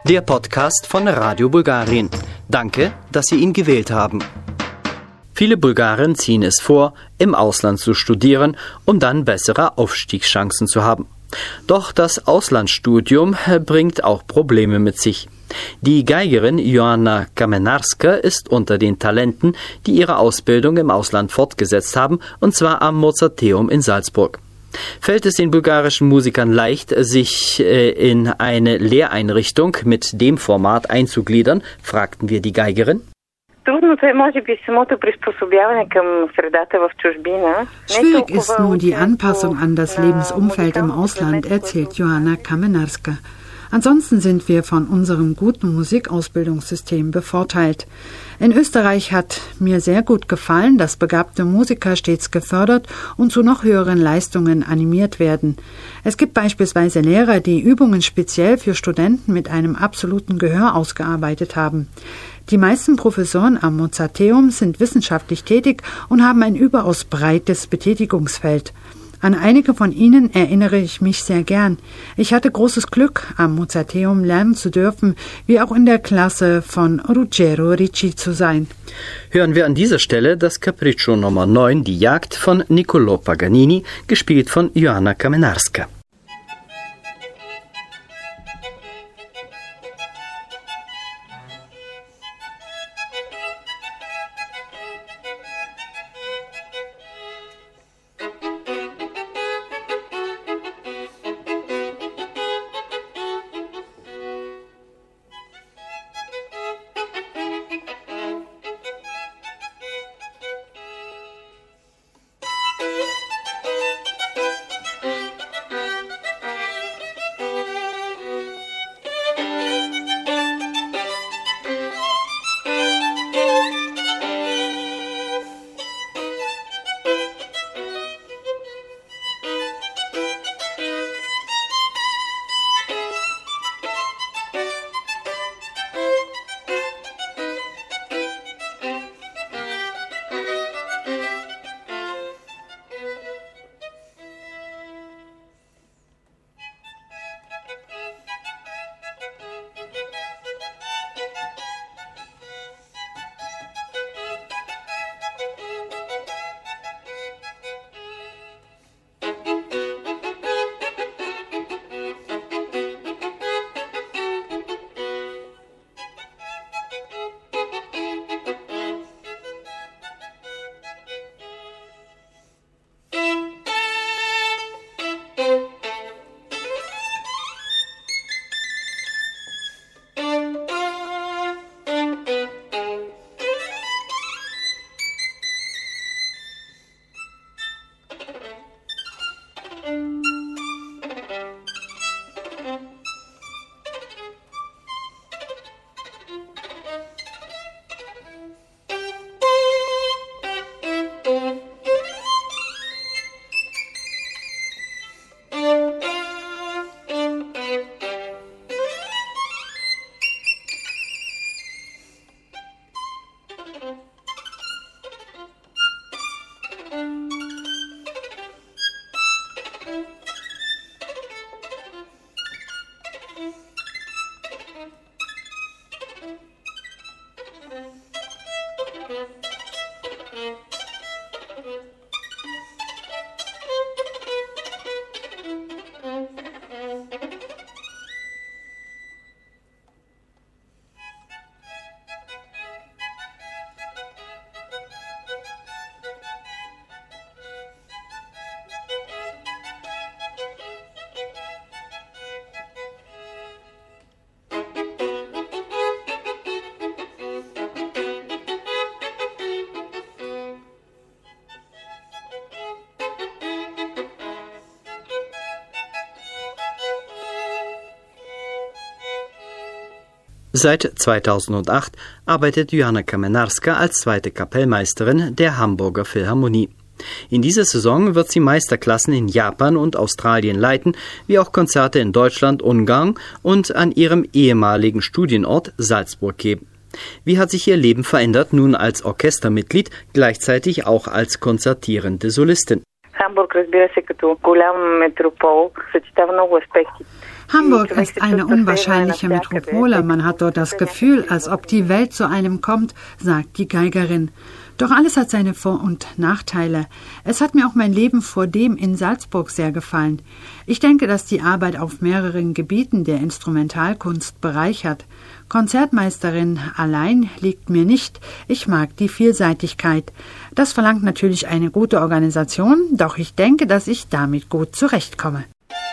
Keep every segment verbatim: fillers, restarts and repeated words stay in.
der Podcast von Radio Bulgarien. Danke, dass Sie ihn gewählt haben. Viele Bulgaren ziehen es vor, im Ausland zu studieren, um dann bessere Aufstiegschancen zu haben. Doch das Auslandsstudium bringt auch Probleme mit sich. Die Geigerin Joanna Kamenarska ist unter den Talenten, die ihre Ausbildung im Ausland fortgesetzt haben, und zwar am Mozarteum in Salzburg. Fällt es den bulgarischen Musikern leicht, sich äh, in eine Lehreinrichtung mit dem Format einzugliedern, fragten wir die Geigerin. Schwierig ist nur die Anpassung an das Lebensumfeld im Ausland, erzählt Joanna Kamenarska. Ansonsten sind wir von unserem guten Musikausbildungssystem bevorteilt. In Österreich hat mir sehr gut gefallen, dass begabte Musiker stets gefördert und zu noch höheren Leistungen animiert werden. Es gibt beispielsweise Lehrer, die Übungen speziell für Studenten mit einem absoluten Gehör ausgearbeitet haben. Die meisten Professoren am Mozarteum sind wissenschaftlich tätig und haben ein überaus breites Betätigungsfeld. An einige von ihnen erinnere ich mich sehr gern. Ich hatte großes Glück, am Mozarteum lernen zu dürfen, wie auch in der Klasse von Ruggero Ricci zu sein. Hören wir an dieser Stelle das Capriccio Nummer neun, die Jagd von Niccolò Paganini, gespielt von Joanna Kamenarska. Seit zweitausendacht arbeitet Joanna Kamenarska als zweite Kapellmeisterin der Hamburger Philharmonie. In dieser Saison wird sie Meisterklassen in Japan und Australien leiten, wie auch Konzerte in Deutschland, Ungarn und an ihrem ehemaligen Studienort Salzburg geben. Wie hat sich ihr Leben verändert, nun als Orchestermitglied, gleichzeitig auch als konzertierende Solistin? Hamburg, разбира се, като голям метропол, съчетава много аспекти. Hamburg ist eine unwahrscheinliche Metropole. Man hat dort das Gefühl, als ob die Welt zu einem kommt, sagt die Geigerin. Doch alles hat seine Vor- und Nachteile. Es hat mir auch mein Leben vor dem in Salzburg sehr gefallen. Ich denke, dass die Arbeit auf mehreren Gebieten der Instrumentalkunst bereichert. Konzertmeisterin allein liegt mir nicht. Ich mag die Vielseitigkeit. Das verlangt natürlich eine gute Organisation, doch ich denke, dass ich damit gut zurechtkomme.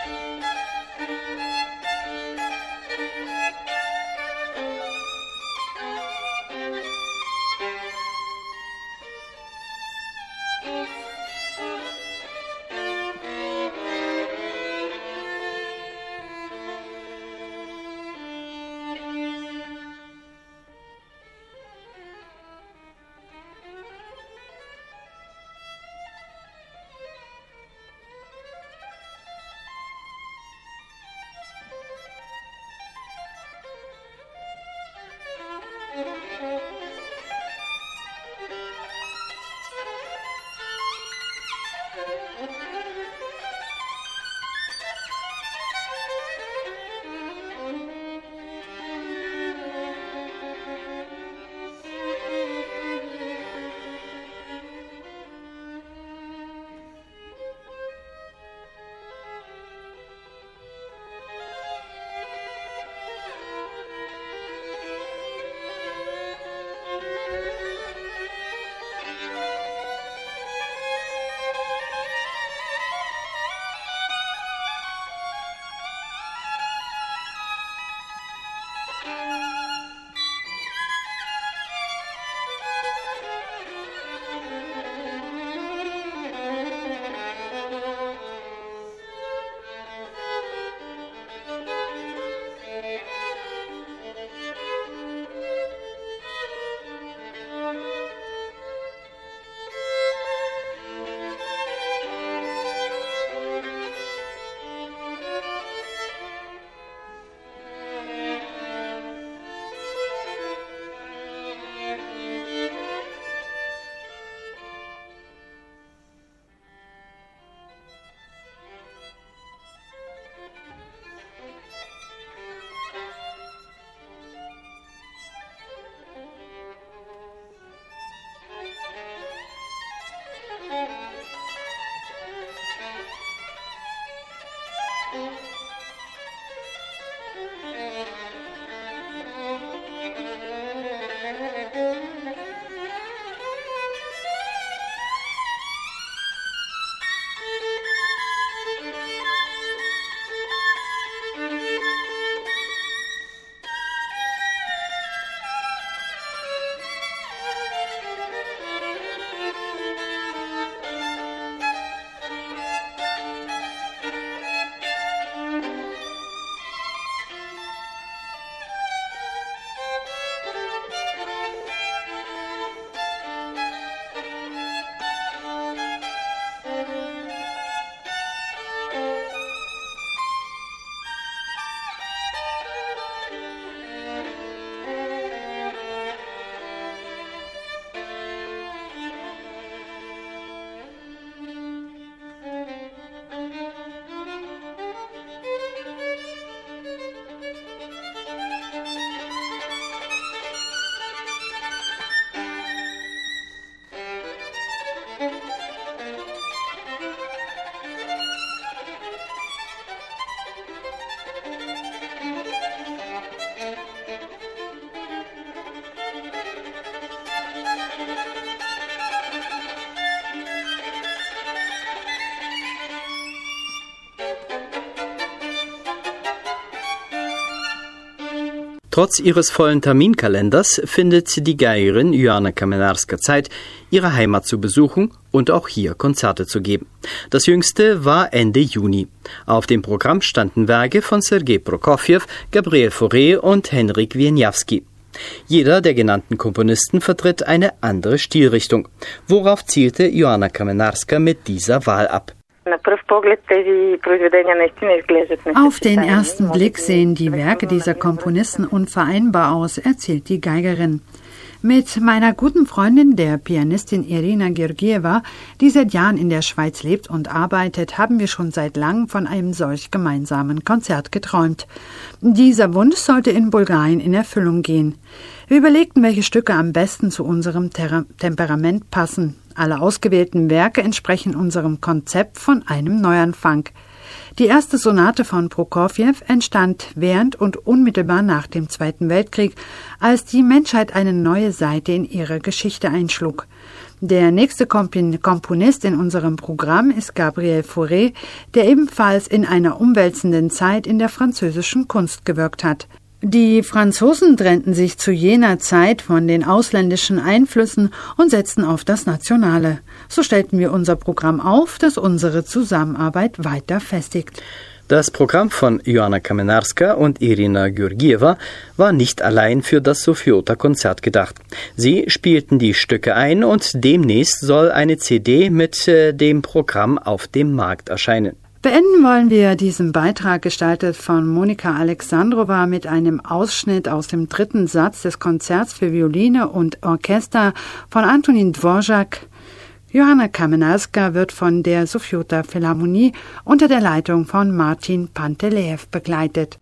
Trotz ihres vollen Terminkalenders findet die Geigerin Joanna Kamenarska Zeit, ihre Heimat zu besuchen und auch hier Konzerte zu geben. Das jüngste war Ende Juni. Auf dem Programm standen Werke von Sergei Prokofjew, Gabriel Fauré und Henryk Wieniawski. Jeder der genannten Komponisten vertritt eine andere Stilrichtung. Worauf zielte Joanna Kamenarska mit dieser Wahl ab? Auf den ersten Blick sehen die Werke dieser Komponisten unvereinbar aus, erzählt die Geigerin. Mit meiner guten Freundin, der Pianistin Irina Georgieva, die seit Jahren in der Schweiz lebt und arbeitet, haben wir schon seit langem von einem solch gemeinsamen Konzert geträumt. Dieser Wunsch sollte in Bulgarien in Erfüllung gehen. Wir überlegten, welche Stücke am besten zu unserem Ter- Temperament passen. Alle ausgewählten Werke entsprechen unserem Konzept von einem Neuanfang. Die erste Sonate von Prokofjew entstand während und unmittelbar nach dem Zweiten Weltkrieg, als die Menschheit eine neue Seite in ihre Geschichte einschlug. Der nächste Komponist in unserem Programm ist Gabriel Fauré, der ebenfalls in einer umwälzenden Zeit in der französischen Kunst gewirkt hat. Die Franzosen trennten sich zu jener Zeit von den ausländischen Einflüssen und setzten auf das Nationale. So stellten wir unser Programm auf, das unsere Zusammenarbeit weiter festigt. Das Programm von Joanna Kamenarska und Irina Georgieva war nicht allein für das Sofiota-Konzert gedacht. Sie spielten die Stücke ein und demnächst soll eine C D mit äh, dem Programm auf dem Markt erscheinen. Beenden wollen wir diesen Beitrag, gestaltet von Monika Alexandrova, mit einem Ausschnitt aus dem dritten Satz des Konzerts für Violine und Orchester von Antonin Dvorak. Joanna Kamenarska wird von der Sofiota Philharmonie unter der Leitung von Martin Pantelejew begleitet.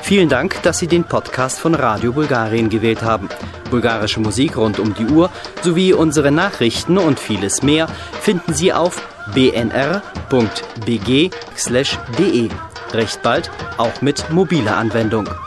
Vielen Dank, dass Sie den Podcast von Radio Bulgarien gewählt haben. Bulgarische Musik rund um die Uhr sowie unsere Nachrichten und vieles mehr finden Sie auf b n r punkt b g slash d e. Recht bald auch mit mobiler Anwendung.